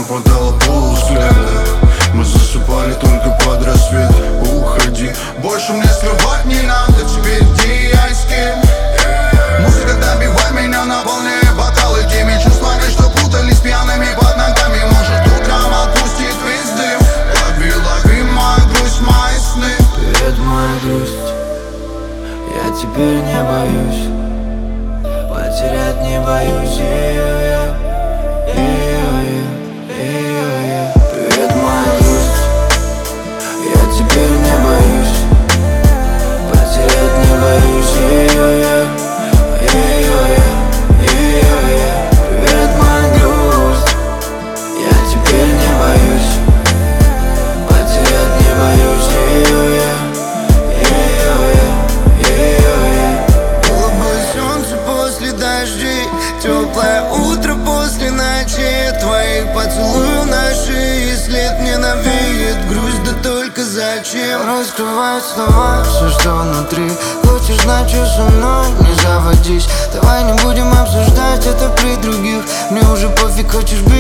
нам хватало полувзгляда. Мы засыпали только под рассвет. Уходи, больше мне скрывать не надо. Теперь где я и с кем? Музыка добивай меня, наполняя бокалы теми чувствами, что путались пьяными под ногами. Может, утром отпустит весь дым. Лови, лови мою грусть, мои сны. Привет, моя грусть, я теперь не боюсь. Потерять не боюсь ее. Привет, моя грусть, я теперь не боюсь. Потерять не боюсь ее. Привет, моя грусть, я теперь не боюсь. Потерять не боюсь ее. Голубое солнце после дождей, теплое утро после ночи. Твоих поцелуев на шее, след мне навеет грусть, да только зачем? Раскрывай слова, все, что внутри. Хочешь знать, что со мной, не заводись. Давай не будем обсуждать это при других. Мне уже пофиг, хочешь